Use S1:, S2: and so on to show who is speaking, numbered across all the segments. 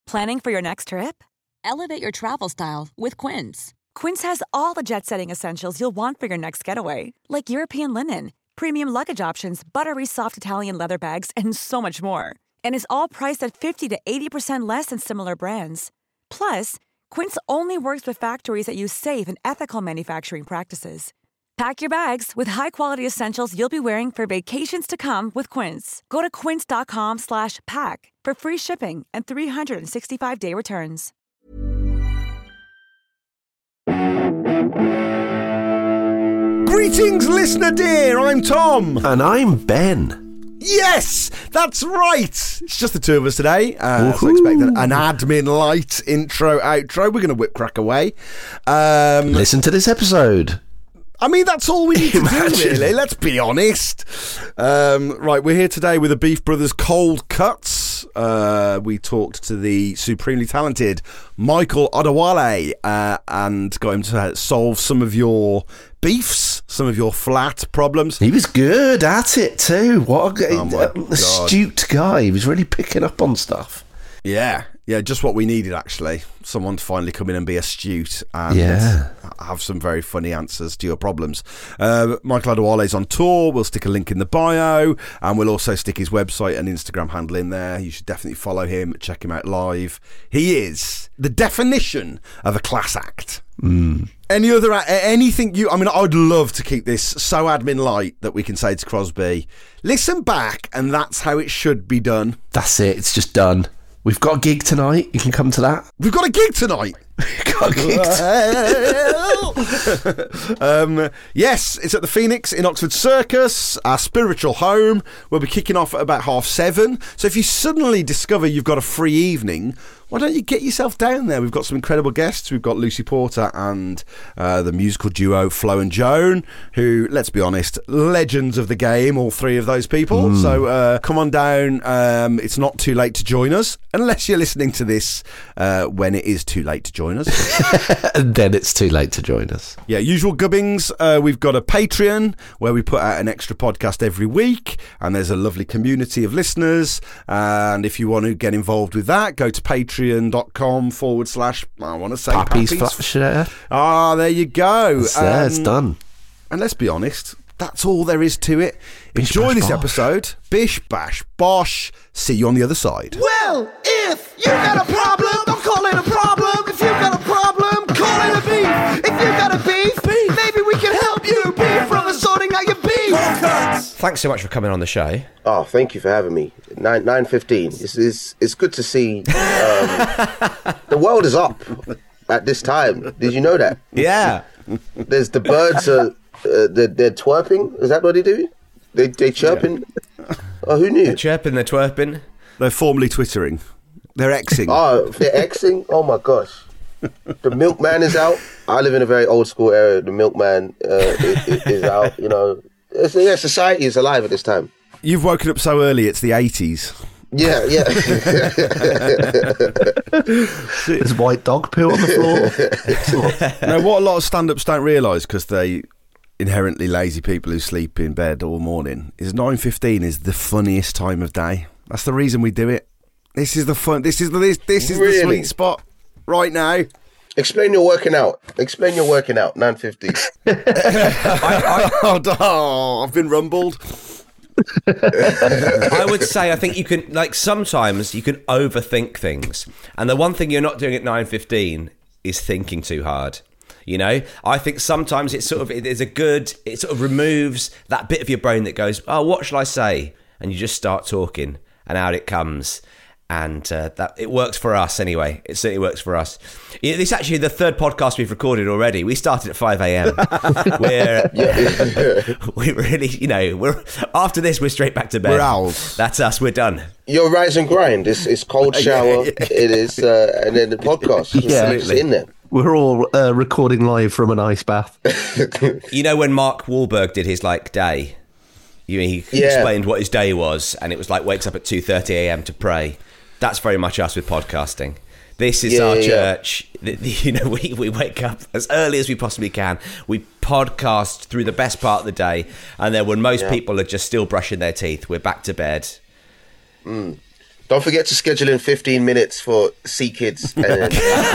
S1: Planning for your next trip?
S2: Elevate your travel style with Quince.
S1: Quince has all the jet-setting essentials you'll want for your next getaway, like European linen, premium luggage options, buttery soft Italian leather bags, and so much more. And is all priced at 50 to 80% less than similar brands. Plus, Quince only works with factories that use safe and ethical manufacturing practices. Pack your bags with high-quality essentials you'll be wearing for vacations to come with Quince. Go to quince.com/pack for free shipping and 365-day returns.
S3: Greetings, listener dear. I'm Tom.
S4: And I'm Ben.
S3: Yes, that's right. It's just the two of us today. So expect an admin light intro, outro. We're going to whip crack away.
S4: Listen to this episode.
S3: I mean, that's all we need to do, really. Let's be honest. Right, we're here today with the Beef Brothers Cold Cuts. We talked to the supremely talented Michael Adewale and got him to solve some of your beefs, some of your flat problems.
S4: He was good at it too. What a astute guy. He was really picking up on stuff.
S3: Yeah, just what we needed, actually. Someone to finally come in and be astute and have some very funny answers to your problems. Michael Adewale's on tour. We'll stick a link in the bio, and we'll also stick his website and Instagram handle in there. You should definitely follow him, check him out live. He is the definition of a class act. Anything I'd love to keep this so admin light that we can say to Crosby, listen back, and that's how it should be done.
S4: That's it. It's just done. We've got a gig tonight. You can come to that.
S3: We've got a gig tonight. Yes, it's at the Phoenix in Oxford Circus, our spiritual home. We'll be kicking off at about 7:30. So if you suddenly discover you've got a free evening, why don't you get yourself down there? We've got some incredible guests. We've got Lucy Porter and the musical duo Flo and Joan, who, let's be honest, legends of the game, all three of those people. So come on down. It's not too late to join us, unless you're listening to this when it is too late to join us.
S4: And then it's too late to join us.
S3: Yeah, usual gubbings. We've got a Patreon where we put out an extra podcast every week, and there's a lovely community of listeners. And if you want to get involved with that, go to patreon.com/ I want to say
S4: Pappy's Flat Share.
S3: There you go.
S4: It's done.
S3: And let's be honest, that's all there is to it. Enjoy this episode. Bish, bash, bosh. See you on the other side.
S5: Well, if you got a problem, don't call it a problem. If you got a problem, call it a beef. If you got a beef, maybe we can help you. Beef from sorting out your beef.
S6: Thanks so much for coming on the show.
S7: Oh, thank you for having me. 9:15. It's good to see. The world is up at this time. Did you know that?
S6: Yeah.
S7: There's the birds are they're twerping. Is that what they do? They chirping. Yeah. Oh, who knew?
S6: They're chirping. They're twerping.
S3: They're formally twittering. They're Xing.
S7: Oh, they're Xing. Oh my gosh. The milkman is out. I live in a very old school area. The milkman is out. You know, society is alive at this time.
S3: You've woken up so early. It's the 80s.
S7: Yeah.
S4: There's white dog poo on the floor.
S3: Now, what a lot of stand-ups don't realise, because they inherently lazy people who sleep in bed all morning, is 9:15 is the funniest time of day. That's the reason we do it. This is the fun. This is the sweet spot right now.
S7: Explain your working out. 9:15.
S3: I've been rumbled.
S6: I would say I think you can, sometimes you can overthink things, and the one thing you're not doing at 9:15 is thinking too hard. You know, I think sometimes it sort of removes that bit of your brain that goes, oh, what shall I say? And you just start talking, and out it comes. And that it works for us anyway. It certainly works for us. This is actually the third podcast we've recorded already. We started at 5 a.m. We really, we're after this, we're straight back to bed.
S3: We're owls.
S6: That's us. We're done.
S7: Your rise and grind. It's cold shower. It is, and then the podcast. It's in there.
S4: We're all recording live from an ice bath.
S6: You know when Mark Wahlberg did his day, he explained what his day was, and it was wakes up at 2:30 a.m. to pray. That's very much us with podcasting. This is our church. We wake up as early as we possibly can. We podcast through the best part of the day, and then when most people are just still brushing their teeth, we're back to bed.
S7: Don't forget to schedule in 15 minutes for See Kids. And then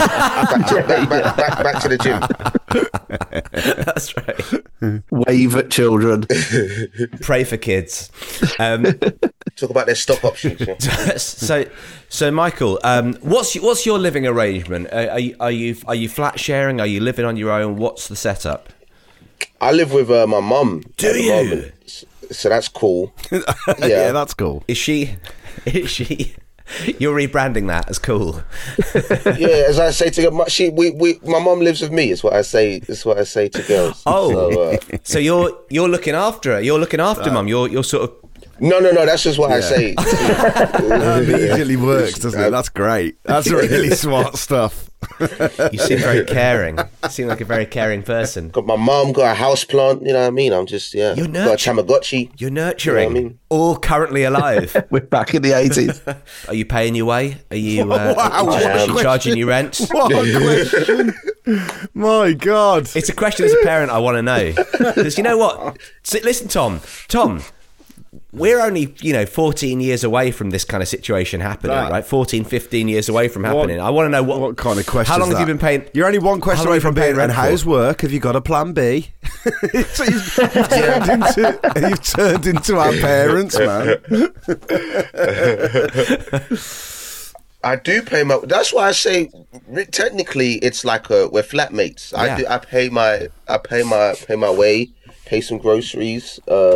S7: back to the gym.
S6: That's right.
S4: Wave at children.
S6: Pray for kids.
S7: Talk about their stock options. Yeah.
S6: So Michael, what's your living arrangement? Are you flat sharing? Are you living on your own? What's the setup?
S7: I live with my mum.
S6: Do
S7: at the
S6: you?
S7: moment, so that's cool.
S3: Yeah, that's cool.
S6: Is she? You're rebranding that as cool.
S7: Yeah, as I say to my mum lives with me. Is what I say. Is what I say to girls.
S6: Oh, so you're looking after her. You're looking after mum. You're sort of.
S7: No. That's just what I say.
S3: That immediately works, doesn't it? That's great. That's really smart stuff.
S6: You seem very caring. You seem like a very caring person.
S7: Got my mum, got a house plant. You know what I mean? I'm just
S6: You're
S7: got a Tamagotchi.
S6: You're nurturing.
S7: You know what I mean?
S6: All currently alive.
S4: We're back in the 80s.
S6: Are you paying your way? Are you charging you rent?
S3: What a question. My God.
S6: It's a question as a parent I want to know. Because you know what? Listen, Tom, we're only, 14 years away from this kind of situation happening, right? 14, 15 years away from happening. I want to know what
S3: kind of question.
S6: How long have you been paying?
S3: You're only one question away from being rent.
S6: for?
S3: How's work? Have you got a plan B? So you've turned into our parents, man.
S7: I do pay my. That's why I say technically it's like we're flatmates.
S6: Yeah.
S7: I pay my way, pay some groceries.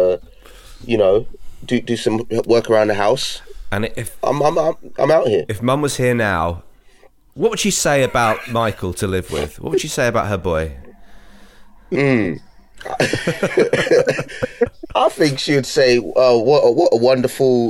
S7: Do some work around the house.
S6: And if
S7: I'm out here.
S6: If Mum was here now, what would she say about Michael to live with? What would she say about her boy?
S7: I think she would say, what a wonderful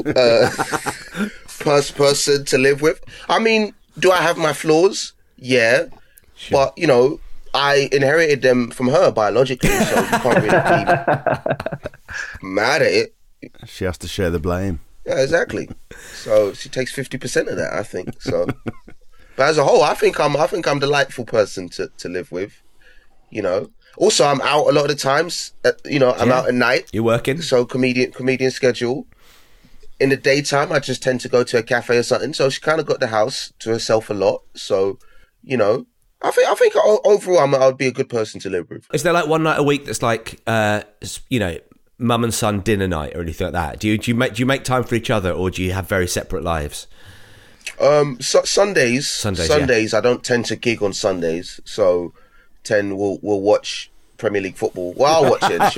S7: person to live with. I mean, do I have my flaws? Yeah. Sure. But, I inherited them from her biologically, so you can't really be mad at it.
S3: She has to share the blame.
S7: Yeah, exactly. So she takes 50% of that, I think. So, but as a whole, I think I'm a delightful person to live with. Also I'm out a lot of the times. I'm out at night.
S6: You're working.
S7: So comedian schedule. In the daytime, I just tend to go to a cafe or something. So she kind of got the house to herself a lot. So, I think overall I would be a good person to live with.
S6: Is there like one night a week that's like, mum and son dinner night or anything like that? Do you make time for each other, or do you have very separate lives?
S7: Sundays.
S6: Yeah.
S7: I don't tend to gig on Sundays, so we'll watch Premier League football. Well, I'll watch it.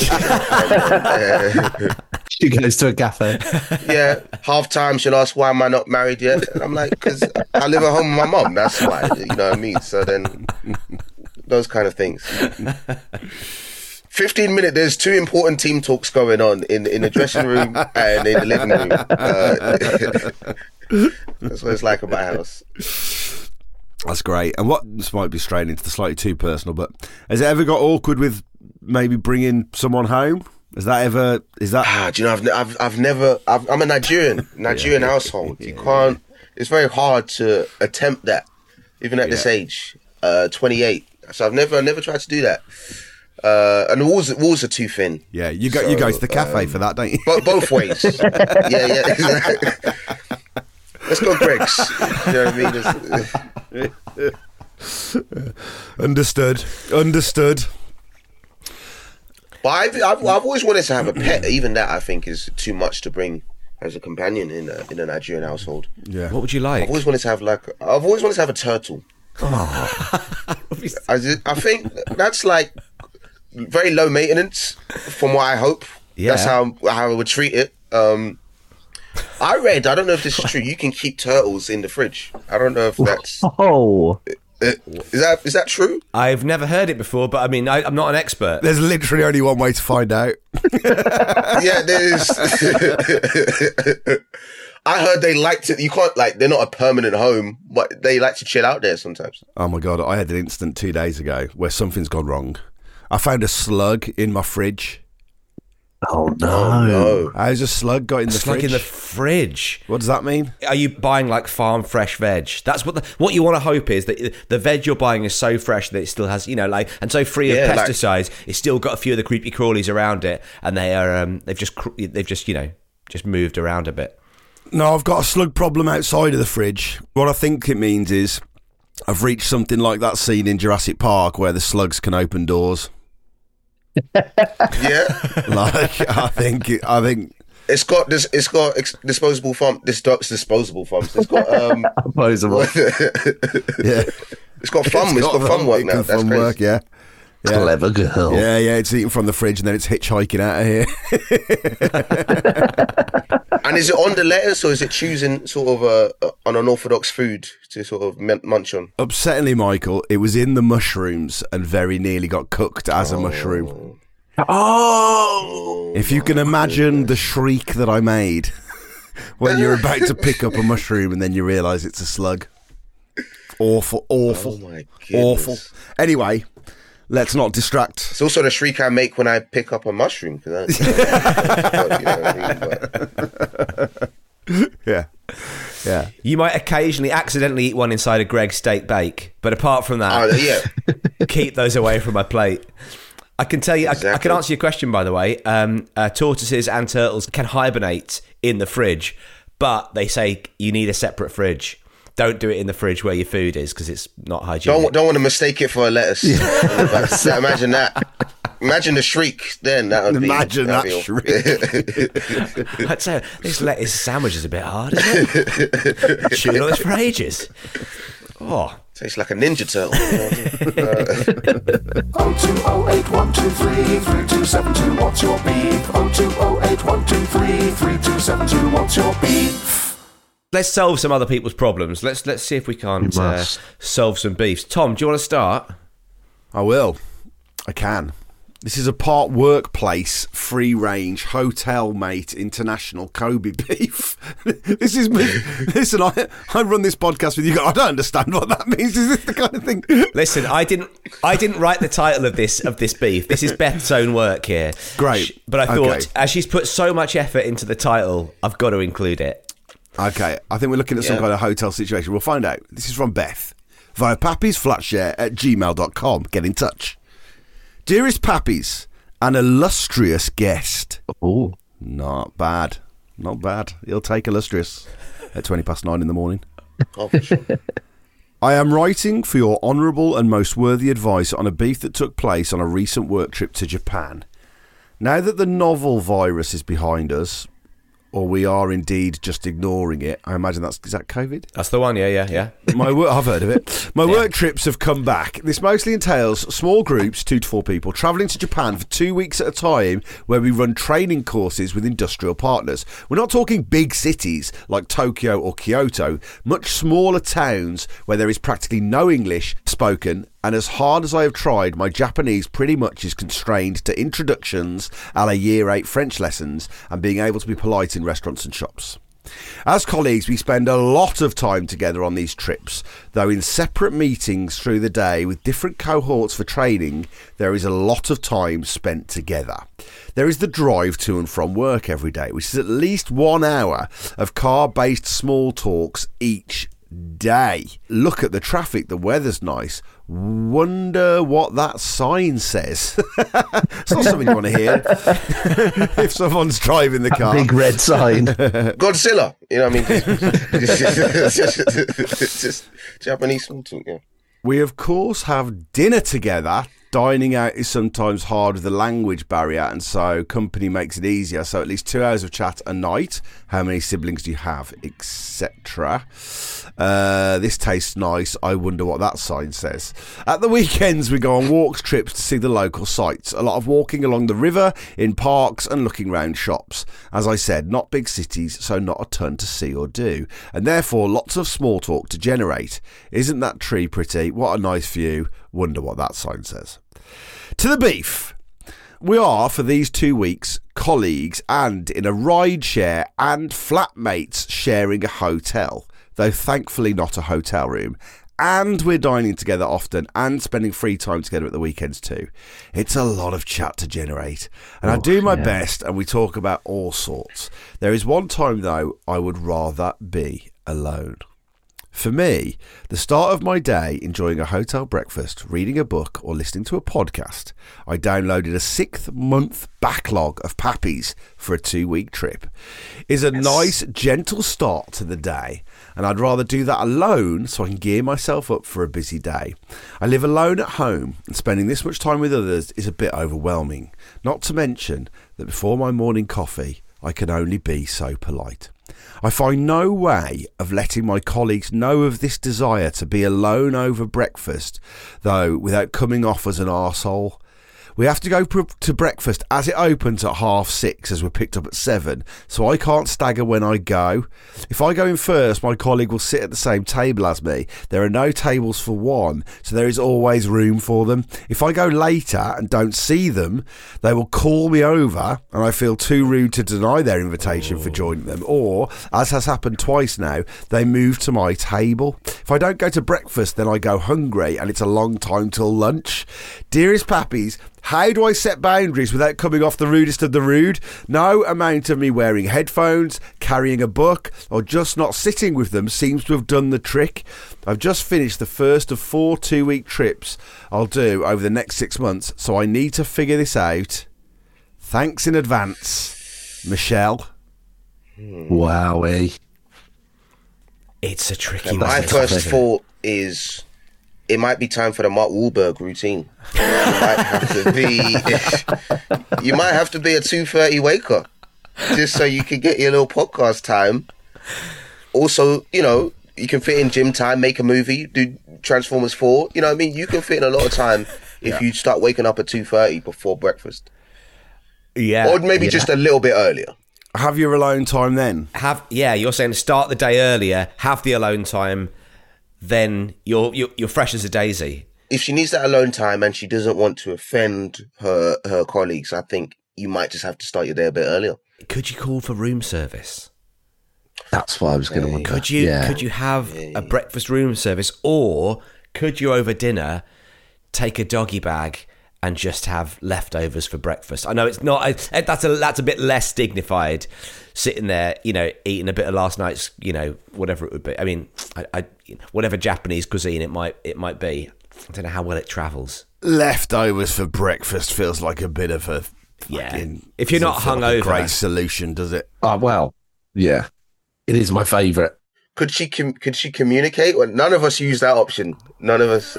S4: She goes to a cafe.
S7: Yeah, half time she'll ask, why am I not married yet? And I'm like, because I live at home with my mum. That's why. You know what I mean? So then, those kind of things. 15 minutes, there's two important team talks going on in the dressing room and in the living room. That's what it's like at my house.
S3: That's great. And this might be straying into the slightly too personal, but has it ever got awkward with maybe bringing someone home? Do you know, I'm a Nigerian household. You can't, it's very hard to attempt that, even at this age, 28. So I've never tried to do that. And the walls are too thin. Yeah, you go to the cafe for that, don't you?
S7: Both ways. Yeah. Exactly. Let's go, Greg's. You know what I mean?
S3: Understood.
S7: But I've always wanted to have a pet. Even that, I think, is too much to bring as a companion in a Nigerian household.
S3: Yeah.
S6: What would you like?
S7: I've always wanted to have a turtle. Oh. I think that's like very low maintenance, from what I hope.
S6: Yeah.
S7: That's how I would treat it. I read, I don't know if this is true, you can keep turtles in the fridge. I don't know if that's...
S4: Oh.
S7: Is that true?
S6: I've never heard it before, but I mean, I'm not an expert.
S3: There's literally only one way to find out.
S7: Yeah, there is. I heard they like to, you can't, like, they're not a permanent home, but they like to chill out there sometimes.
S3: Oh my God, I had an incident 2 days ago where something's gone wrong. I found a slug in my fridge.
S4: Oh no!
S3: How's a slug got in the fridge?
S6: Slug in the fridge.
S3: What does that mean?
S6: Are you buying like farm fresh veg? That's what you want to hope is that the veg you're buying is so fresh that it still has, and so free of pesticides. It's still got a few of the creepy crawlies around it, and they are they've just moved around a bit.
S3: No, I've got a slug problem outside of the fridge. What I think it means is I've reached something like that scene in Jurassic Park where the slugs can open doors.
S7: Yeah.
S3: Like, I think
S7: It's got disposable thumbs. Disposable thumbs. It's got
S4: Opposable.
S3: yeah,
S7: It's got thumb. It's got thumb work now. That's
S3: thumb
S7: crazy.
S3: work, yeah. Yeah.
S4: Clever girl.
S3: Yeah, it's eating from the fridge and then it's hitchhiking out of here.
S7: And is it on the lettuce or is it choosing sort of an unorthodox food to sort of munch on?
S3: Upsettingly, Michael, it was in the mushrooms and very nearly got cooked as a mushroom.
S4: Oh!
S3: If you can imagine the shriek that I made when you're about to pick up a mushroom and then you realise it's a slug. Awful.
S7: Oh my goodness.
S3: Awful. Anyway, let's not distract.
S7: It's also the shriek I make when I pick up a mushroom.
S3: Yeah.
S6: You might occasionally accidentally eat one inside a Greg's steak bake, but apart from that, keep those away from my plate. I can tell you, I can answer your question, by the way. Tortoises and turtles can hibernate in the fridge, but they say you need a separate fridge. Don't do it in the fridge where your food is because it's not hygienic.
S7: Don't want to mistake it for a lettuce. Imagine that. Imagine the shriek then.
S3: Imagine that shriek.
S6: I'd say this lettuce sandwich is a bit hard, isn't it? Chewing on this for ages. Oh.
S7: Tastes like a Ninja Turtle.
S5: 02081233272. What's your beef? 02081233272. What's your beef?
S6: Let's solve some other people's problems. Let's see if we can't solve some beefs. Tom, do you want to start?
S3: I will. I can. This is a part workplace, free range, hotel mate, international Kobe beef. This is me. Listen, I run this podcast with you. I don't understand what that means. Is this the kind of thing?
S6: Listen, I didn't write the title of this beef. This is Beth's own work here.
S3: Great.
S6: But I thought, as she's put so much effort into the title, I've got to include it.
S3: Okay, I think we're looking at some kind of hotel situation. We'll find out. This is from Beth via pappiesflatshare@gmail.com. Get in touch. Dearest Pappies, an illustrious guest.
S4: Oh,
S3: not bad. Not bad. He'll take illustrious at 9:20 in the morning.
S7: Oh, for sure.
S3: I am writing for your honourable and most worthy advice on a beef that took place on a recent work trip to Japan. Now that the novel virus is behind us, or we are indeed just ignoring it. I imagine is that COVID?
S6: That's the one, yeah.
S3: I've heard of it. My work trips have come back. This mostly entails small groups, 2 to 4 people, travelling to Japan for 2 weeks at a time where we run training courses with industrial partners. We're not talking big cities like Tokyo or Kyoto, much smaller towns where there is practically no English spoken, and as hard as I have tried, my Japanese pretty much is constrained to introductions a la Year 8 French lessons and being able to be polite in restaurants and shops. As colleagues, we spend a lot of time together on these trips, though in separate meetings through the day with different cohorts for training, there is a lot of time spent together. There is the drive to and from work every day, which is at least 1 hour of car-based small talks each day. Look at the traffic, the weather's nice. Wonder what that sign says. It's not something you want to hear if someone's driving the car.
S4: Big red sign.
S7: Godzilla. You know what I mean? Just Japanese small talk, yeah.
S3: We, of course, have dinner together. Dining out is sometimes hard with the language barrier, and so company makes it easier. So at least 2 hours of chat a night. How many siblings do you have, etc. This tastes nice. I wonder what that sign says. At the weekends, we go on walks, trips to see the local sites. A lot of walking along the river, in parks, and looking round shops. As I said, not big cities, so not a ton to see or do, and therefore lots of small talk to generate. Isn't that tree pretty? What a nice view. Wonder what that sign says. To the beef. We are, for these 2 weeks, colleagues and in a ride share and flatmates sharing a hotel, though thankfully not a hotel room. And we're dining together often and spending free time together at the weekends too. It's a lot of chat to generate. And I do my best and we talk about all sorts. There is one time, though, I would rather be alone. For me, the start of my day enjoying a hotel breakfast, reading a book or listening to a podcast, I downloaded a 6-month backlog of Pappies for a 2-week trip, is a nice, gentle start to the day, and I'd rather do that alone so I can gear myself up for a busy day. I live alone at home, and spending this much time with others is a bit overwhelming, not to mention that before my morning coffee, I can only be so polite. I find no way of letting my colleagues know of this desire to be alone over breakfast, though, without coming off as an arsehole. We have to go to breakfast as it opens at 6:30 as we're picked up at 7, so I can't stagger when I go. If I go in first, my colleague will sit at the same table as me. There are no tables for one, so there is always room for them. If I go later and don't see them, they will call me over and I feel too rude to deny their invitation for joining them, or, as has happened twice now, they move to my table. If I don't go to breakfast, then I go hungry and it's a long time till lunch. Dearest Pappies, how do I set boundaries without coming off the rudest of the rude? No amount of me wearing headphones, carrying a book, or just not sitting with them seems to have done the trick. I've just finished the first of 4 2-week trips I'll do over the next 6 months, so I need to figure this out. Thanks in advance, Michelle.
S4: Wowie.
S6: It's a tricky
S7: And
S6: one.
S7: my first thought is, it might be time for the Mark Wahlberg routine. You might have to be a 2:30 waker, just so you can get your little podcast time. Also, you know, you can fit in gym time, make a movie, do Transformers 4. You know what I mean? You can fit in a lot of time if you start waking up at 2:30 before breakfast.
S6: Yeah.
S7: Or maybe just a little bit earlier.
S3: Have your alone time then.
S6: You're saying start the day earlier, have the alone time, then you're fresh as a daisy.
S7: If she needs that alone time and she doesn't want to offend her colleagues, I think you might just have to start your day a bit earlier.
S6: Could you call for room service?
S4: That's what I was going to wonder.
S6: Could you have a breakfast room service, or could you over dinner take a doggy bag and just have leftovers for breakfast? I know it's not. That's a bit less dignified, sitting there, you know, eating a bit of last night's, you know, whatever it would be. I mean, whatever Japanese cuisine it might be. I don't know how well it travels.
S3: Leftovers for breakfast feels like a bit of a
S6: If you're not hungover,
S3: like a great solution, does it?
S4: Oh, well, yeah. It is my favourite.
S7: Could she communicate? Well, none of us use that option. None of us.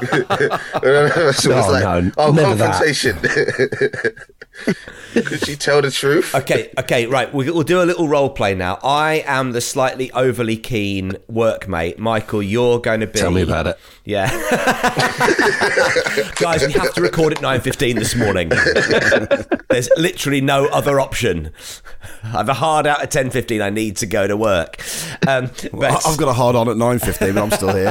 S7: Compensation. Could she tell the truth?
S6: Okay, right. We'll do a little role play now. I am the slightly overly keen workmate. Michael, you're going to be...
S4: Tell me about it.
S6: Yeah. Guys, we have to record at 9:15 this morning. There's literally no other option. I have a hard out at 10:15. I need to go to work. But
S3: I've got a hard on at 9:15, but I'm still here.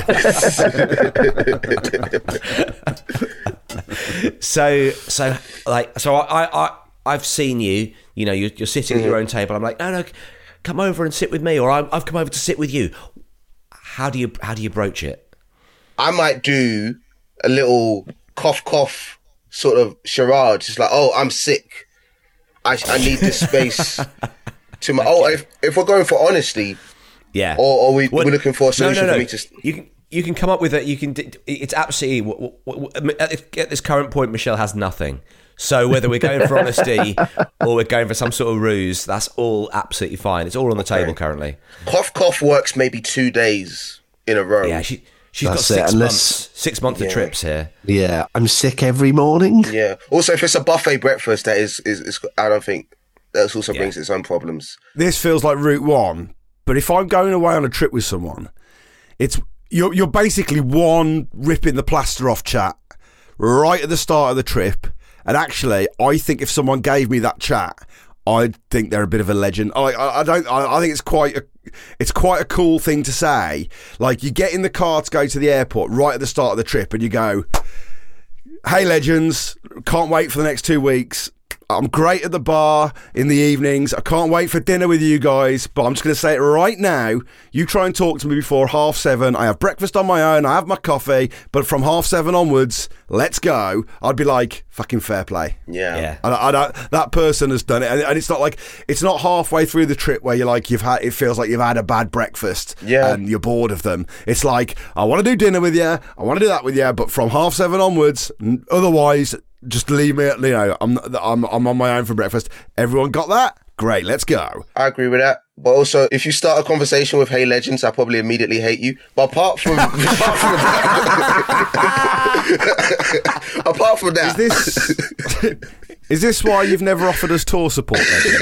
S6: I've seen you. You know, you're sitting at your own table. I'm like, no, come over and sit with me, or I've come over to sit with you. How do you broach it?
S7: I might do a little cough sort of charade. Just like, oh, I'm sick. I need this space to my. Oh, if we're going for honesty,
S6: yeah.
S7: Or we're looking for a solution for me to.
S6: You can come up with it. You can. It's absolutely at this current point, Michelle has nothing. So whether we're going for honesty or we're going for some sort of ruse, that's all absolutely fine. It's all on the table currently.
S7: Cough works maybe 2 days in a row.
S6: Yeah, she's got 6 months. 6 months of trips here.
S4: Yeah, I'm sick every morning.
S7: Yeah. Also, if it's a buffet breakfast, that is I don't think that also brings its own problems.
S3: This feels like route one, but if I'm going away on a trip with someone, it's you're basically one ripping the plaster off chat right at the start of the trip. And actually, I think if someone gave me that chat, I'd think they're a bit of a legend. I think it's quite a cool thing to say. Like, you get in the car to go to the airport right at the start of the trip, and you go, "Hey, legends! Can't wait for the next 2 weeks. I'm great at the bar in the evenings. I can't wait for dinner with you guys, but I'm just going to say it right now. You try and talk to me before 7:30. I have breakfast on my own. I have my coffee, but from 7:30 onwards, let's go. I'd be like, fucking fair play.
S7: Yeah.
S3: That person has done it, and it's not like it's not halfway through the trip where you're like it feels like you've had a bad breakfast, and you're bored of them. It's like, I want to do dinner with you, I want to do that with you, but from 7:30 onwards, otherwise, just leave me. I'm on my own for breakfast. Everyone got that? Great, let's go.
S7: I agree with that. But also, if you start a conversation with "Hey Legends," I probably immediately hate you. But apart from that,
S3: is this why you've never offered us tour support?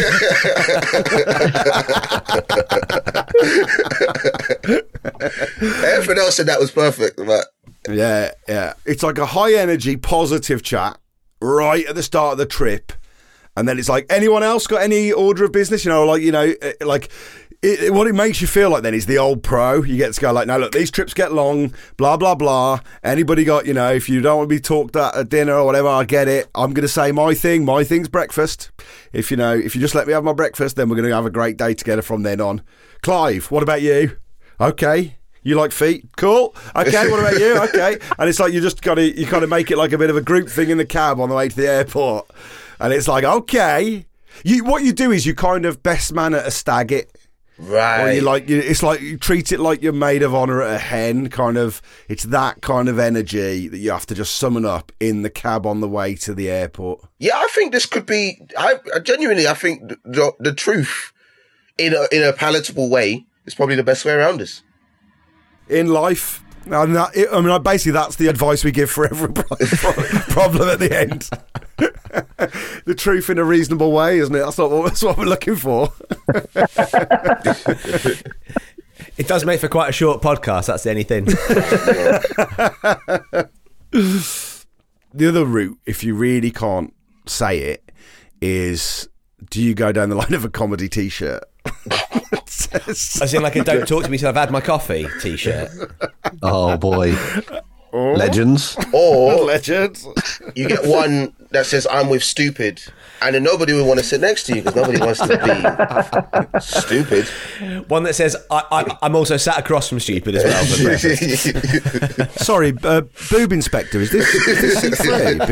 S7: Everything else in that was perfect. But
S3: yeah, it's like a high energy, positive chat right at the start of the trip. And then it's like, anyone else got any order of business? What it makes you feel like then is the old pro. You get to go like, no, look, these trips get long, blah, blah, blah. Anybody got, if you don't want to be talked at dinner or whatever, I get it. I'm going to say my thing. My thing's breakfast. If you just let me have my breakfast, then we're going to have a great day together from then on. Clive, what about you? Okay. You like feet? Cool. Okay, what about you? Okay. And it's like you kind of make it like a bit of a group thing in the cab on the way to the airport. And it's like, okay. What you do is you kind of best man at a stag it.
S7: Right.
S3: Or it's like you treat it like you're maid of honour at a hen, kind of. It's that kind of energy that you have to just summon up in the cab on the way to the airport.
S7: Yeah, I think this could be, I think the truth in a palatable way is probably the best way around this.
S3: In life, basically that's the advice we give for every problem at the end. The truth in a reasonable way, isn't it? That's what we're looking for.
S6: It does make for quite a short podcast. That's the only thing.
S3: The other route, if you really can't say it, is do you go down the line of a comedy T-shirt?
S6: As in like a "Don't talk to me till I've had my coffee" T-shirt.
S4: Oh boy. Legends.
S7: Or
S3: Legends.
S7: You get one that says "I'm with stupid," and then nobody would want to sit next to you because nobody wants to be stupid.
S6: One that says I'm also sat across from stupid as well. For breakfast.
S3: Sorry, boob inspector, is this C3?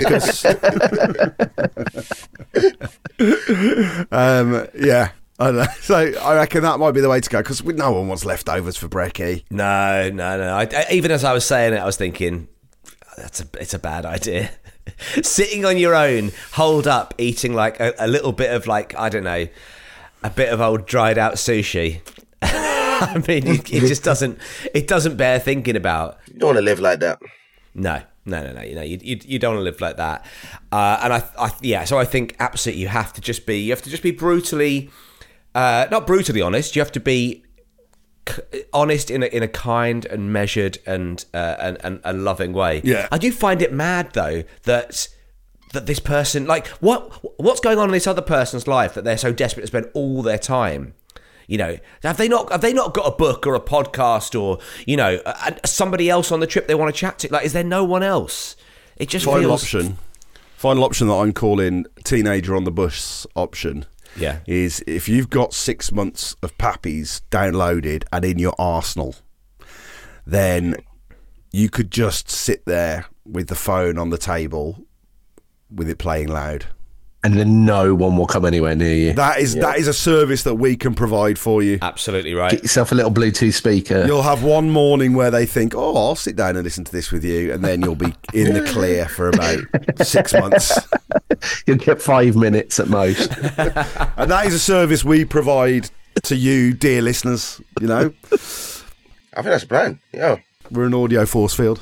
S3: Because yeah. I don't know. So I reckon that might be the way to go because no one wants leftovers for brekkie.
S6: No. Even as I was saying it, I was thinking it's a bad idea. Sitting on your own, holed up, eating like a little bit of like, I don't know, a bit of old dried out sushi. I mean, it just doesn't bear thinking about.
S7: You don't want to live like that.
S6: No. You don't want to live like that. So I think absolutely you have to just be brutally. Not brutally honest. You have to be honest in a kind and measured and a loving way.
S3: Yeah.
S6: I do find it mad though that this person, like, what's going on in this other person's life that they're so desperate to spend all their time. Have they not got a book or a podcast or somebody else on the trip they want to chat to? Like, is there no one else? It just
S3: Final option that I'm calling teenager on the bus option.
S6: Yeah,
S3: is if you've got 6 months of Pappies downloaded and in your arsenal, then you could just sit there with the phone on the table with it playing loud.
S4: And then no one will come anywhere near you.
S3: That is a service that we can provide for you.
S6: Absolutely right.
S4: Get yourself a little Bluetooth speaker.
S3: You'll have one morning where they think, oh, I'll sit down and listen to this with you, and then you'll be in the clear for about 6 months.
S4: You'll get 5 minutes at most.
S3: And that is a service we provide to you, dear listeners,
S7: I think that's a plan, yeah.
S3: We're an audio force field.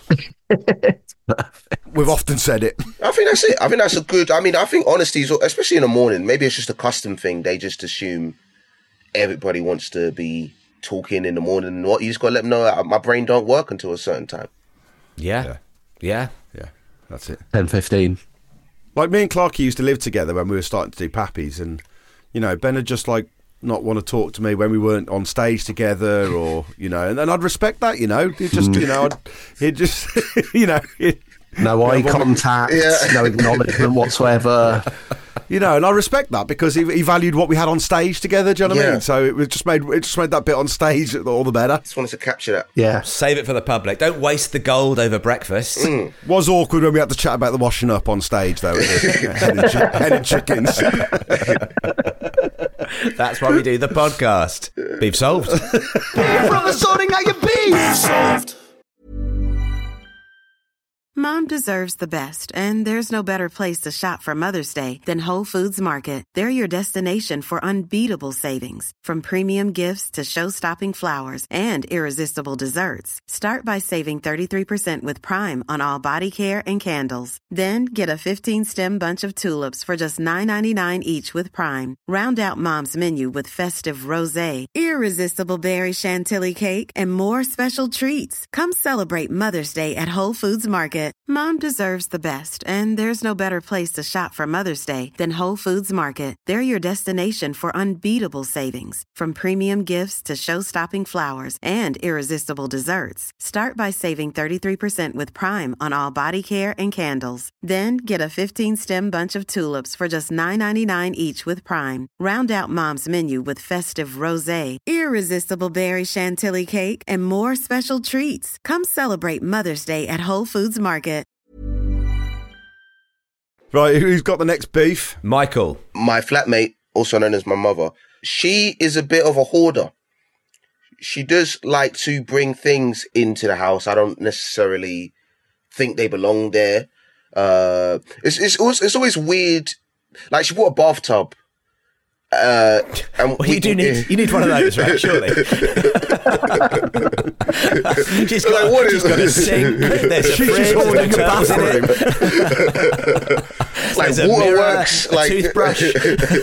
S3: We've often said it.
S7: I think that's it. I think that's a good... I think honesty is, especially in the morning, maybe it's just a custom thing. They just assume everybody wants to be talking in the morning. And what you just got to let them know my brain don't work until a certain time.
S6: Yeah.
S3: That's it.
S4: 10:15.
S3: Like me and Clarky used to live together when we were starting to do Pappies, and Ben would just like not want to talk to me when we weren't on stage together, or and I'd respect that. He'd just
S4: no eye contact, no acknowledgement whatsoever.
S3: You know, and I respect that because he valued what we had on stage together. Do you know what I
S7: Yeah.
S3: mean? So it just made that bit on stage all the better.
S7: Just wanted to capture that.
S4: Yeah.
S6: Save it for the public. Don't waste the gold over breakfast.
S3: Was awkward when we had to chat about the washing up on stage, though. Head and chickens.
S6: That's why we do the podcast. Beef solved.
S5: Beef from the sorting out your beef. Solved.
S8: Mom deserves the best, and there's no better place to shop for Mother's Day than Whole Foods Market. They're your destination for unbeatable savings, from premium gifts to show-stopping flowers and irresistible desserts. Start by saving 33% with Prime on all body care and candles. Then get a 15-stem bunch of tulips for just $9.99 each with Prime. Round out Mom's menu with festive rosé, irresistible berry chantilly cake, and more special treats. Come celebrate Mother's Day at Whole Foods Market. Mom deserves the best, and there's no better place to shop for Mother's Day than Whole Foods Market. They're your destination for unbeatable savings, from premium gifts to show-stopping flowers and irresistible desserts. Start by saving 33% with Prime on all body care and candles. Then get a 15-stem bunch of tulips for just $9.99 each with Prime. Round out Mom's menu with festive rosé, irresistible berry chantilly cake, and more special treats. Come celebrate Mother's Day at Whole Foods Market.
S3: Right, who's got the next beef?
S6: Michael.
S7: My flatmate, also known as my mother, she is a bit of a hoarder. She does like to bring things into the house. I don't necessarily think they belong there. It's always weird. Like, she bought a bathtub. And
S6: Well, you need one of those, right? Surely. she's got a sink. There's a fridge. There's a bathroom.
S7: Like
S6: There's a
S7: waterworks,
S6: mirror,
S7: like
S6: a toothbrush.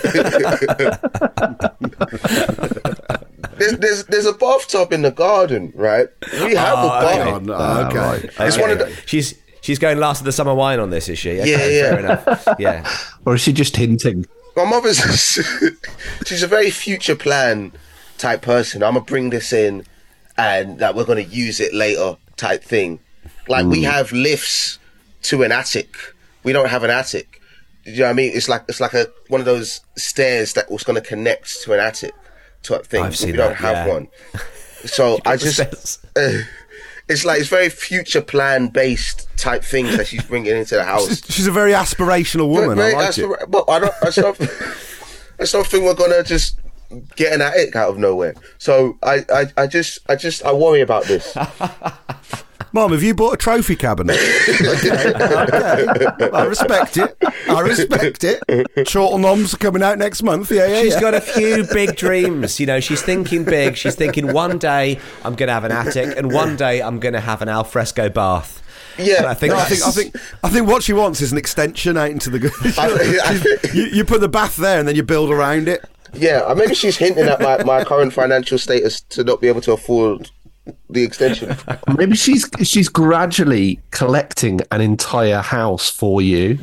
S7: There's a bathtub in the garden, right? We have a bath.
S3: Okay.
S7: It's one of the.
S6: She's going last of the summer wine on this, is she? Okay,
S7: Yeah.
S6: Fair enough. Yeah.
S4: Or is she just hinting?
S7: My mother's she's a very future plan type person. I'm gonna bring this in, and that we're gonna use it later type thing. Like we have lifts to an attic. We don't have an attic. Do you know what I mean? It's like one of those stairs that was gonna connect to an attic type thing.
S6: I've seen
S7: we don't
S6: that,
S7: have
S6: yeah.
S7: one. So I just it's very future plan based type things that she's bringing into the house.
S3: She's a very aspirational woman.
S7: Very
S3: I like it.
S7: But I don't think we're gonna just get an attic out of nowhere. So I worry about this.
S3: Mum, have you bought a trophy cabinet? Okay. I respect it. Chortle Noms are coming out next month. Yeah.
S6: She's got a few big dreams. You know, she's thinking big. She's thinking one day I'm going to have an attic, and one day I'm going to have an alfresco bath.
S7: Yeah,
S6: And I think
S3: I think what she wants is an extension out into the. You put the bath there, and then you build around it.
S7: Yeah, maybe she's hinting at my current financial status to not be able to afford the extension.
S4: Maybe she's gradually collecting an entire house for you.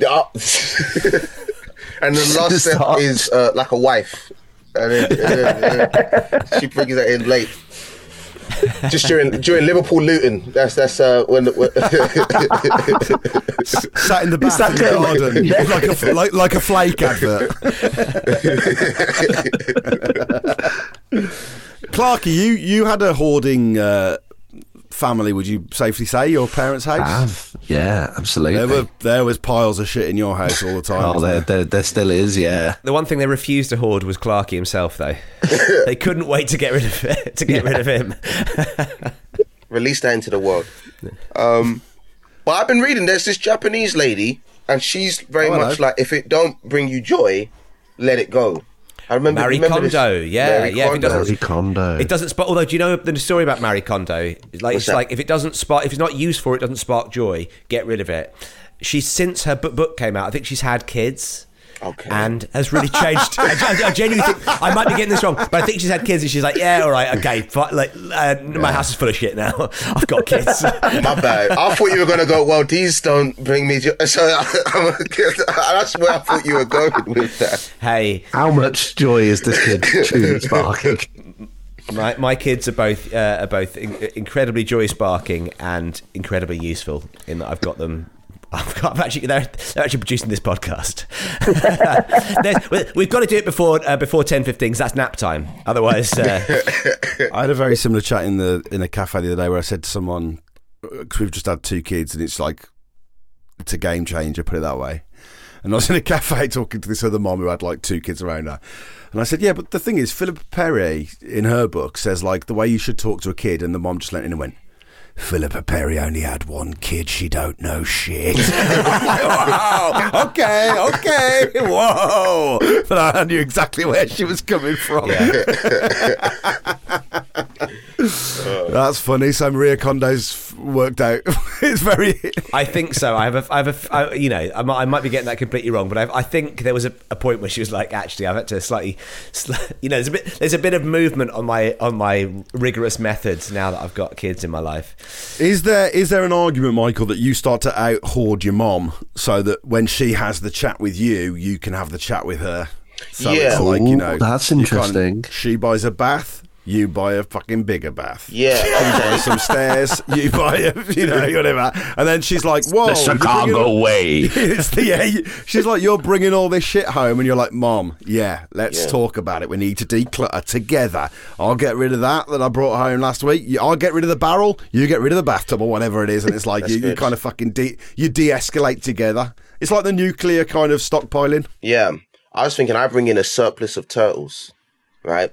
S7: And the last step is like a wife, and then she brings that in late. Just during Liverpool Luton. That's when
S3: Sat in the bath in the garden, like a flake advert. Clarky, you had a hoarding family, would you safely say, your parents' house?
S4: Yeah, absolutely.
S3: There was piles of shit in your house all the time.
S4: Oh, there still is, yeah.
S6: the one thing they refused to hoard was Clarky himself, though. They couldn't wait to get rid of it, rid of him.
S7: release that into the world. But I've been reading, there's this Japanese lady, and she's very much like, if it don't bring you joy, let it go. I remember
S6: Marie Kondo, yeah.
S4: Marie Kondo.
S6: It doesn't spark. Although, do you know the story about Marie Kondo? It's like if it doesn't spark, if it's not used for it, doesn't spark joy, get rid of it. She's since her book came out, I think she's had kids.
S7: Okay.
S6: And has really changed. I genuinely think I might be getting this wrong, but I think she's had kids, and she's like, yeah, all right, okay, my house is full of shit now. I've got kids.
S7: My bad. I thought you were going to go, well, these don't bring me joy. So that's where I thought you were going with that.
S6: Hey,
S4: how much joy is this kid sparking?
S6: My kids are both incredibly joy sparking and incredibly useful in that I've got them I've actually, they're actually producing this podcast. We've got to do it before 10:15 because that's nap time. Otherwise,
S3: I had a very similar chat in a cafe the other day where I said to someone, because we've just had 2 kids and it's a game changer, put it that way. And I was in a cafe talking to this other mom who had 2 kids around her. And I said, yeah, but the thing is, Philippa Perry in her book says the way you should talk to a kid, and the mom just leant in and went, Philippa Perry only had 1 kid, she don't know shit. Wow, okay, whoa. But I knew exactly where she was coming from. Yeah. That's funny. So Maria Kondo's worked out. It's very. I
S6: think so. I might be getting that completely wrong, but I think there was a point where she was like, actually, I've had to slightly, there's a bit of movement on my rigorous methods now that I've got kids in my life.
S3: Is there an argument, Michael, that you start to out-hoard your mom so that when she has the chat with you, you can have the chat with her? So
S7: yeah.
S3: it's
S4: that's interesting.
S3: She buys a bath, you buy a fucking bigger bath.
S7: Yeah.
S3: You buy some stairs, you buy whatever. And then she's like, whoa.
S4: The Chicago way.
S3: She's like, you're bringing all this shit home. And you're like, Mom, let's talk about it. We need to declutter together. I'll get rid of that I brought home last week. I'll get rid of the barrel. You get rid of the bathtub or whatever it is. And it's like, you kind of fucking you de-escalate together. It's like the nuclear kind of stockpiling.
S7: Yeah. I was thinking I bring in a surplus of turtles. Right,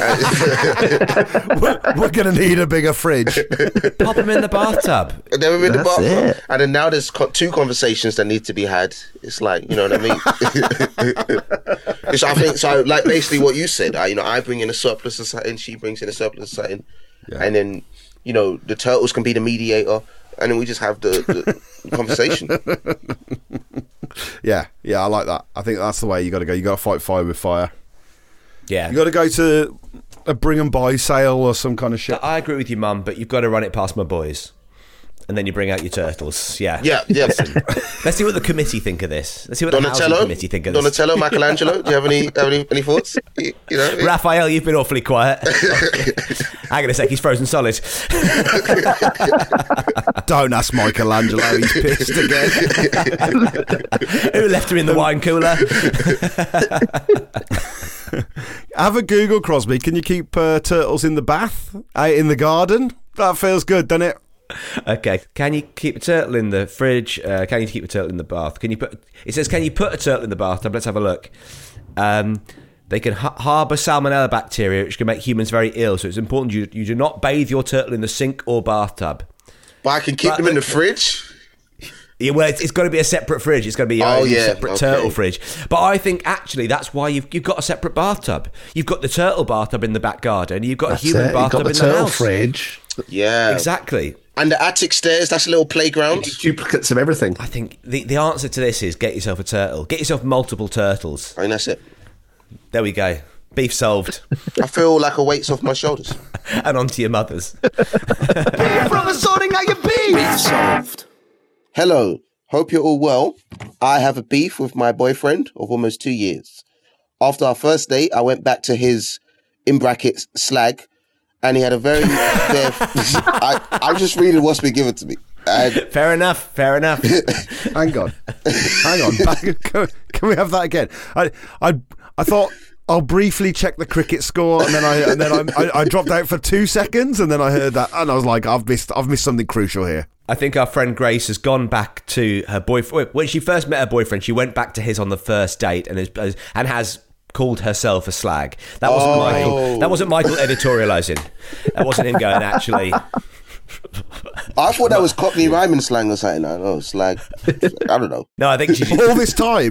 S3: we're gonna need a bigger fridge.
S6: Pop them in the bathtub.
S7: They're in the bathtub, and then now there's 2 conversations that need to be had. It's like, you know what I mean. I think so. Like basically what you said. I bring in a surplus of something, she brings in a surplus of something, and then the turtles can be the mediator, and then we just have the conversation.
S3: Yeah, I like that. I think that's the way you got to go. You got to fight fire with fire.
S6: Yeah.
S3: You got to go to a bring and buy sale or some kind of shit.
S6: I agree with you, Mum, but you've got to run it past my boys. And then you bring out your turtles. Yeah.
S7: Yeah.
S6: Let's see what the committee think of this. Let's see what the housing committee think of this.
S7: Donatello, Michelangelo, do you have any thoughts?
S6: Raphael, you've been awfully quiet. Hang on a sec, he's frozen solid.
S3: Don't ask Michelangelo, he's pissed again.
S6: Who left him in the wine cooler?
S3: Have a Google, Crosby. Can you keep turtles in the bath? Out in the garden? That feels good, doesn't it?
S6: Okay. Can you keep a turtle in the fridge? Can you keep a turtle in the bath? It says, can you put a turtle in the bathtub? Let's have a look. They can harbour salmonella bacteria, which can make humans very ill. So it's important you do not bathe your turtle in the sink or bathtub.
S7: But I can keep them in the fridge?
S6: Yeah, well, it's got to be a separate fridge. It's got to be a separate turtle fridge. But I think actually that's why you've got a separate bathtub. You've got the turtle bathtub in the back garden. You've got a human bathtub in the house.
S4: You've got the turtle fridge.
S7: Yeah,
S6: exactly.
S7: And the attic stairs, that's a little playground.
S4: Duplicates of everything.
S6: I think the answer to this is get yourself a turtle. Get yourself multiple turtles.
S7: I mean, that's it.
S6: There we go. Beef solved.
S7: I feel like a weight's off my shoulders.
S6: And onto your mother's.
S5: Brother, sorting out your beef solved.
S7: Hello. Hope you're all well. I have a beef with my boyfriend of almost 2 years. After our first date, I went back to his, in brackets, slag, and he had a very I'm just reading what's been given to me.
S6: Fair enough.
S3: Hang on. Can we have that again? I thought I'll briefly check the cricket score, and then I dropped out for 2 seconds, and then I heard that, and I was like, I've missed something crucial here.
S6: I think our friend Grace has gone back to her boyfriend. When she first met her boyfriend, she went back to his on the first date and has called herself a slag. That wasn't Michael. That wasn't Michael editorialising. That wasn't him going, actually.
S7: I thought that was Cockney rhyming slang or something. I don't know, slag. I don't know.
S6: No, I think she
S3: all this time.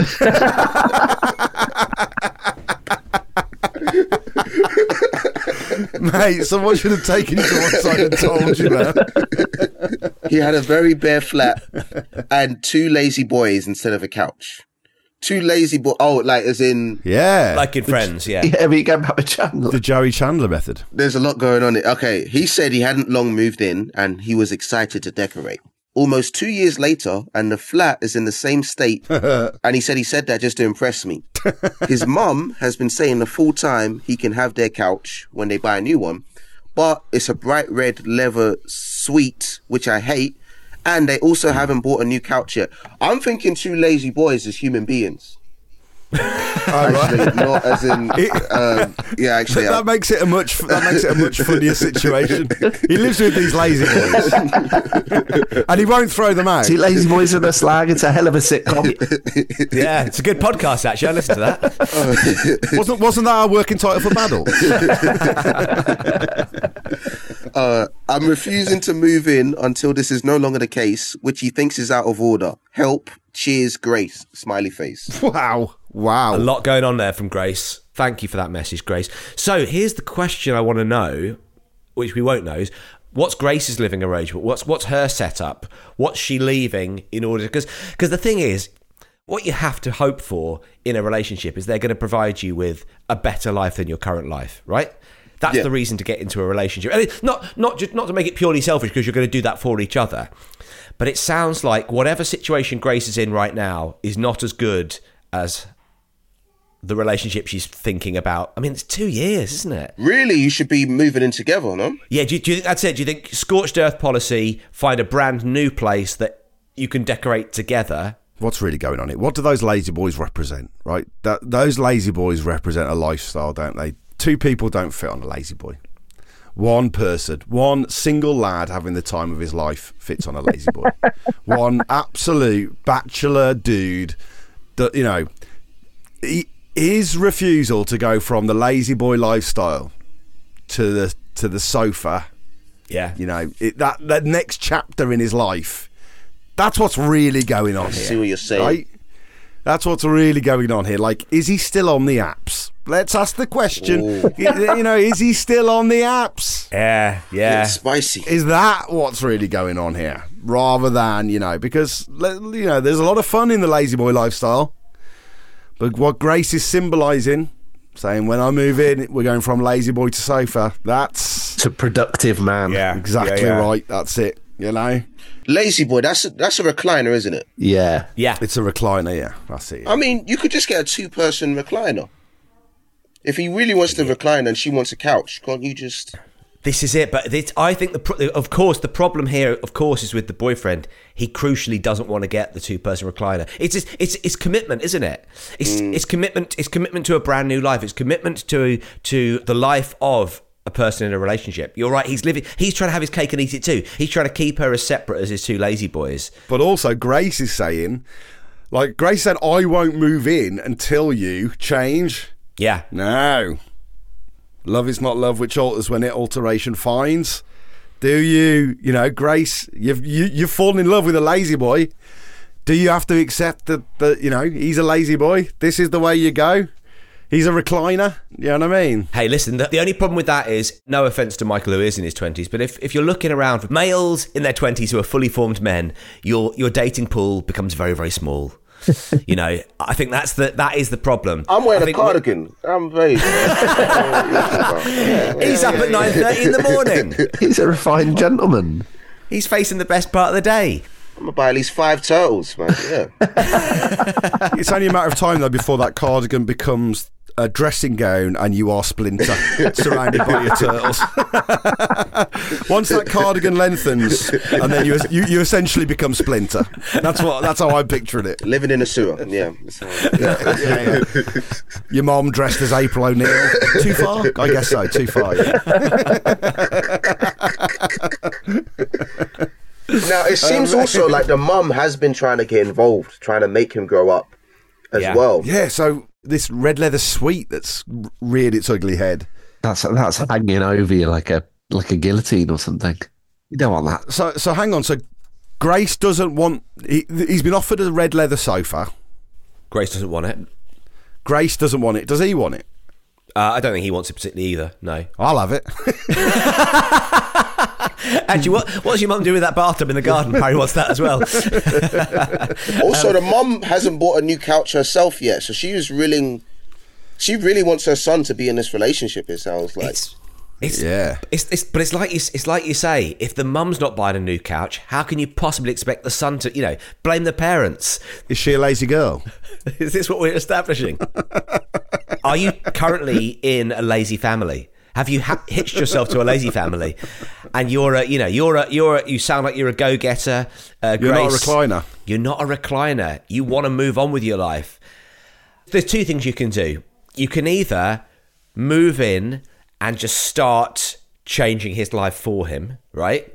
S3: Mate, someone should have taken you to one side and told you that.
S7: He had a very bare flat and 2 lazy boys instead of a couch. 2 lazy boys. Oh, like as in...
S3: Yeah.
S6: Like in Friends, yeah.
S4: Yeah, but you go back with Chandler.
S3: The Joey Chandler method.
S7: There's a lot going on. Okay, he said he hadn't long moved in and he was excited to decorate. Almost 2 years later, and the flat is in the same state, and he said that just to impress me. His mum has been saying the full time he can have their couch when they buy a new one, but it's a bright red leather suite, which I hate, and they also haven't bought a new couch yet. I'm thinking 2 lazy boys as human beings. Actually, not as in. Actually,
S3: that makes it a much funnier situation. He lives with these lazy boys, and he won't throw them out.
S4: See, Lazy Boys in a Slag. It's a hell of a sitcom.
S6: Yeah, it's a good podcast actually. I listened to that.
S3: Wasn't that our working title for Battle?
S7: I'm refusing to move in until this is no longer the case, which he thinks is out of order. Help. Cheers, Grace. Smiley face.
S3: Wow.
S6: A lot going on there from Grace. Thank you for that message, Grace. So here's the question I want to know, which we won't know, is what's Grace's living arrangement? What's her setup? What's she leaving in order? Because the thing is, what you have to hope for in a relationship is they're going to provide you with a better life than your current life, right? That's the reason to get into a relationship. And it's not to make it purely selfish because you're going to do that for each other. But it sounds like whatever situation Grace is in right now is not as good as the relationship she's thinking about. I mean, it's 2 years, isn't it?
S7: Really? You should be moving in together, no?
S6: Yeah, do you think that's it? Do you think scorched earth policy, find a brand new place that you can decorate together?
S3: What's really going on here? What do those lazy boys represent, right? Those lazy boys represent a lifestyle, don't they? 2 people don't fit on a lazy boy. One person, one single lad having the time of his life fits on a lazy boy. One absolute bachelor dude that, you know, his refusal to go from the lazy boy lifestyle to the sofa, you know, that next chapter in his life, that's what's really going on here.
S7: I see what you're saying. Right?
S3: That's what's really going on here. Like, is he still on the apps? Let's ask the question. You know, is he still on the apps?
S6: Yeah.
S7: It's spicy.
S3: Is that what's really going on here? Rather than, you know, because, you know, there's a lot of fun in the lazy boy lifestyle. But what Grace is symbolising, saying, when I move in, we're going from lazy boy to sofa. That's...
S4: To productive man.
S3: Yeah, exactly right. That's it, you know?
S7: Lazy boy, that's a recliner, isn't it?
S4: Yeah.
S3: It's a recliner, yeah. That's it. Yeah.
S7: I mean, you could just get a 2-person recliner. If he really wants to recline and she wants a couch, can't you just...
S6: This is it, but I think the problem here, of course, is with the boyfriend. He crucially doesn't want to get the 2-person recliner. It's commitment, isn't it? It's commitment. It's commitment to a brand new life. It's commitment to the life of a person in a relationship. You're right. He's trying to have his cake and eat it too. He's trying to keep her as separate as his 2 lazy boys.
S3: But also, Grace is saying, like Grace said, I won't move in until you change.
S6: Yeah.
S3: No. Love is not love which alters when it alteration finds. Do you know, Grace, you've fallen in love with a lazy boy. Do you have to accept that, you know, he's a lazy boy? This is the way you go? He's a recliner? You know what I mean?
S6: Hey, listen, the only problem with that is, no offence to Michael who is in his 20s, but if you're looking around for males in their 20s who are fully formed men, your dating pool becomes very, very small. You know, I think that is the problem.
S7: I'm wearing a cardigan. I'm very...
S6: He's up at 9:30 in the morning.
S4: He's a refined gentleman.
S6: He's facing the best part of the day.
S7: I'm going to buy at least 5 turtles, man. Yeah.
S3: It's only a matter of time, though, before that cardigan becomes a dressing gown and you are Splinter, surrounded by your turtles. Once that cardigan lengthens, and then you essentially become Splinter. That's how I pictured it.
S7: Living in a sewer, yeah.
S3: Yeah. Your mom dressed as April O'Neil. Too far? I guess so. Too far. Yeah.
S7: Now, it seems also like the mum has been trying to get involved, trying to make him grow up as well.
S3: Yeah, so this red leather suite that's reared its ugly head.
S4: That's hanging over you like a guillotine or something. You don't want that.
S3: So hang on. So Grace doesn't want... He's been offered a red leather sofa.
S6: Grace doesn't want it.
S3: Grace doesn't want it. Does he want it?
S6: I don't think he wants it particularly either, no.
S3: I'll have it.
S6: Actually, what's your mum doing with that bathtub in the garden? Harry wants that as well.
S7: Also, the mum hasn't bought a new couch herself yet, so she really wants her son to be in this relationship, it sounds like.
S6: But it's like you say, if the mum's not buying a new couch, how can you possibly expect the son to, you know, blame the parents?
S3: Is she a lazy girl?
S6: Is this what we're establishing? Are you currently in a lazy family? Have you hitched yourself to a lazy family? And you sound like you're a go-getter.
S3: You're
S6: Grace,
S3: not a recliner.
S6: You're not a recliner. You want to move on with your life. There's two things you can do. You can either move in and just start changing his life for him, right?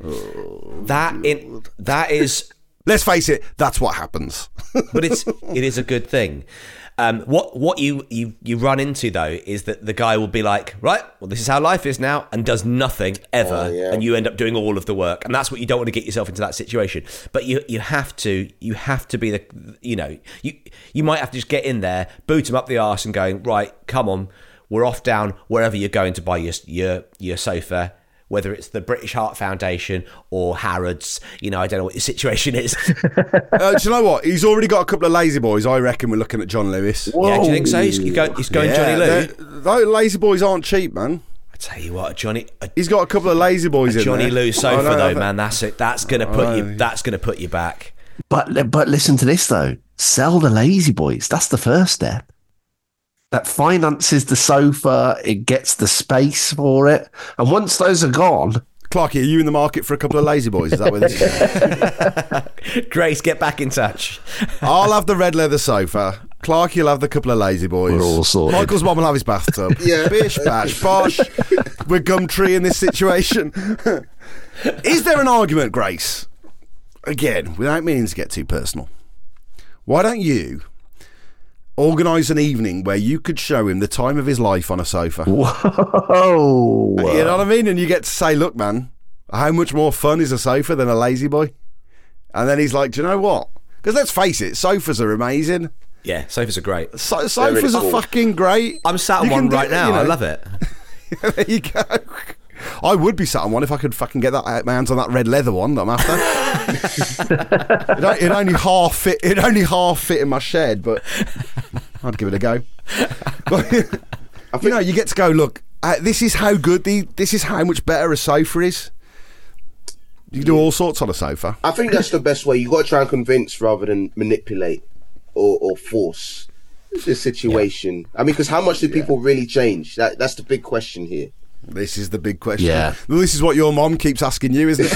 S6: That is...
S3: Let's face it, that's what happens.
S6: But it is a good thing. What you run into, though, is that the guy will be like, right, well, this is how life is now, and does nothing ever, and you end up doing all of the work, and that's what you don't want to get yourself into that situation. But you have to be you might have to just get in there, boot him up the arse, and going, right, come on, we're off down wherever you're going to buy your sofa. Whether it's the British Heart Foundation or Harrods, I don't know what your situation is.
S3: Do you know what? He's already got a couple of lazy boys. I reckon we're looking at John Lewis.
S6: Whoa. Yeah, do you think so? He's going Johnny Lou?
S3: Those lazy boys aren't cheap, man.
S6: I tell you what,
S3: he's got a couple of lazy boys in
S6: Johnny
S3: there.
S6: Lou sofa, though, man. That's it. That's going to put you back.
S4: But listen to this, though. Sell the lazy boys. That's the first step. That finances the sofa, it gets the space for it. And once those are gone...
S3: Clarky, are you in the market for a couple of lazy boys? Is that where this is?
S6: Grace, get back in touch.
S3: I'll have the red leather sofa. Clarky will have the couple of lazy boys.
S4: We're all sorted.
S3: Michael's mum will have his bathtub.
S7: Yeah.
S3: Bish, bash, bosh. We're Gumtree in this situation. Is there an argument, Grace? Again, without meaning to get too personal. Why don't organise an evening where you could show him the time of his life on a sofa?
S4: Whoa!
S3: You know what I mean? And you get to say, look, man, how much more fun is a sofa than a lazy boy? And then he's like, do you know what? Because let's face it, sofas are amazing.
S6: Yeah, sofas are great.
S3: Sofas are fucking great.
S6: I'm sat on one right now. I love it.
S3: There you go. I would be sat on one if I could fucking get my hands on that red leather one that I'm after. It only half fit in my shed, but I'd give it a go. But, you get to go, look, this is how good this is how much better a sofa is. You can do all sorts on a sofa.
S7: I think that's the best way. You got to try and convince rather than manipulate or force the situation. I mean, because how much do people really change? That's the big question here.
S3: This is the big question.
S4: Yeah.
S3: Well, this is what your mom keeps asking you, isn't it?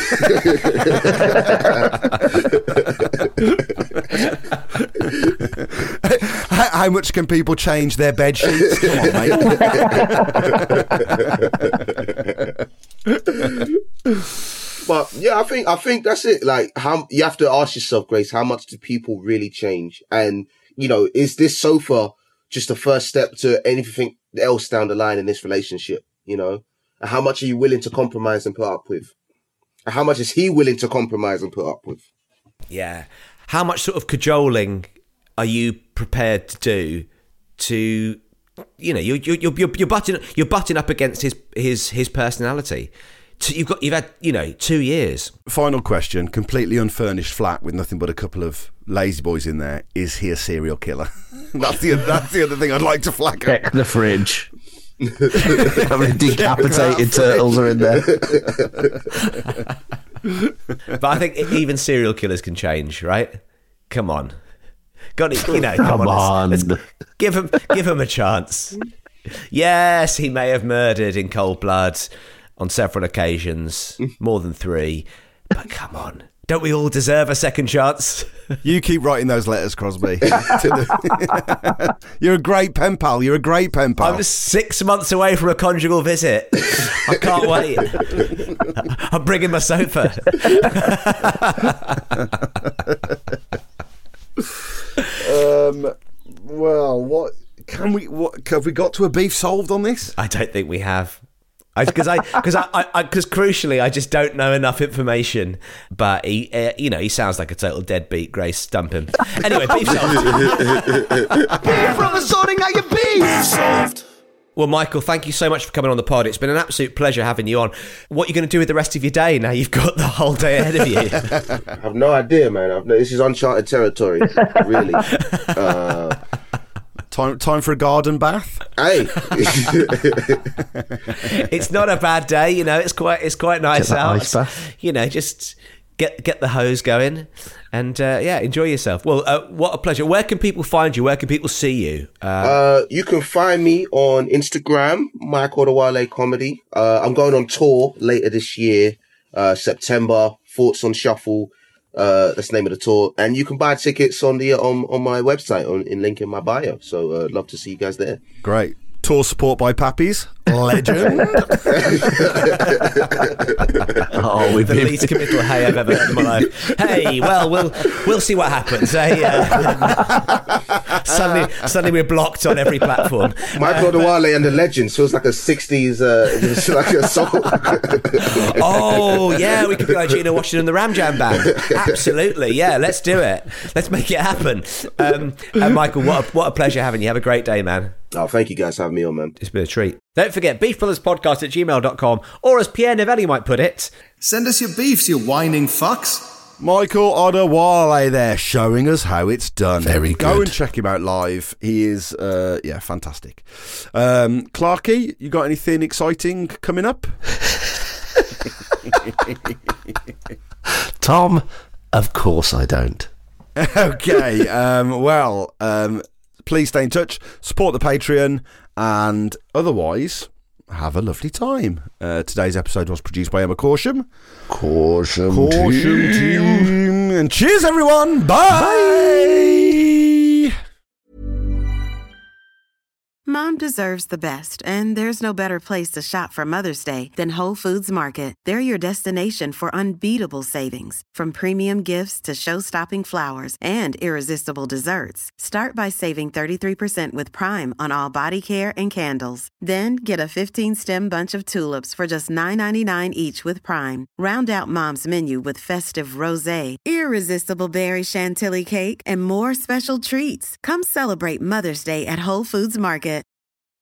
S3: How much can people change their bed sheets? Come on, mate.
S7: But yeah, I think that's it. Like, how you have to ask yourself, Grace, how much do people really change? And is this sofa just the first step to anything else down the line in this relationship? And how much are you willing to compromise and put up with? And how much is he willing to compromise and put up with?
S6: Yeah. How much sort of cajoling are you prepared to do to, you're butting up against his personality. You've had 2 years.
S3: Final question: completely unfurnished flat with nothing but a couple of lazy boys in there. Is he a serial killer? that's the other thing I'd like to flag up.
S4: Check the fridge. How many decapitated turtles are in there?
S6: But I think even serial killers can change, right? Come on, got it. Come on. Let's give him a chance. Yes, he may have murdered in cold blood on several occasions, more than 3. But come on, don't we all deserve a second chance?
S3: You keep writing those letters, Crosby. You're a great pen pal.
S6: I'm 6 months away from a conjugal visit. I can't wait. I'm bringing my sofa.
S3: Well, what have we got to a beef solved on this?
S6: I don't think we have. Because crucially, I just don't know enough information. But he sounds like a total deadbeat. Grace, stump him. Anyway, beef solved.
S5: Beef from the sorting out your beef solved.
S6: Well, Michael, thank you so much for coming on the pod. It's been an absolute pleasure having you on. What are you going to do with the rest of your day now you've got the whole day ahead of you?
S7: I have no idea, man. This is uncharted territory, really.
S3: Time for a garden bath.
S7: Hey,
S6: it's not a bad day, it's quite nice out.
S4: Ice bath.
S6: Just get the hose going, and enjoy yourself. Well, what a pleasure. Where can people find you? Where can people see you?
S7: You can find me on Instagram, Mike Odewale Comedy. I'm going on tour later this year, September. Thoughts on Shuffle. That's the name of the tour, and you can buy tickets on my website in link in my bio. So I'd love to see you guys there.
S3: Great. Tour support by Pappies. Legend.
S6: The least committal hey I've ever heard in my life. Hey, well, we'll see what happens. Suddenly we're blocked on every platform.
S7: Michael Odewale and the Legends feels like a 60s like a song.
S6: Oh yeah, we could be like Gina Washington and the Ram Jam Band. Absolutely, yeah. Let's do it. Let's make it happen. And Michael, what a pleasure having you. Have a great day, man.
S7: Oh, thank you guys for having me on, man.
S6: It's been a treat. Don't forget, beefbrotherspodcast@gmail.com, or as Pierre Novelli might put it,
S5: Send us your beefs, you whining fucks.
S3: Michael Odewale there, showing us how it's done.
S4: Very good.
S3: Go and check him out live. He is, fantastic. Clarky, you got anything exciting coming up?
S4: Tom, of course I don't.
S3: Okay, please stay in touch, support the Patreon, and otherwise, have a lovely time. Today's episode was produced by Emma Corsham.
S4: Caution
S3: team. And cheers, everyone. Bye.
S8: Mom deserves the best, and there's no better place to shop for Mother's Day than Whole Foods Market. They're your destination for unbeatable savings, from premium gifts to show-stopping flowers and irresistible desserts. Start by saving 33% with Prime on all body care and candles. Then get a 15-stem bunch of tulips for just $9.99 each with Prime. Round out Mom's menu with festive rosé, irresistible berry chantilly cake, and more special treats. Come celebrate Mother's Day at Whole Foods Market.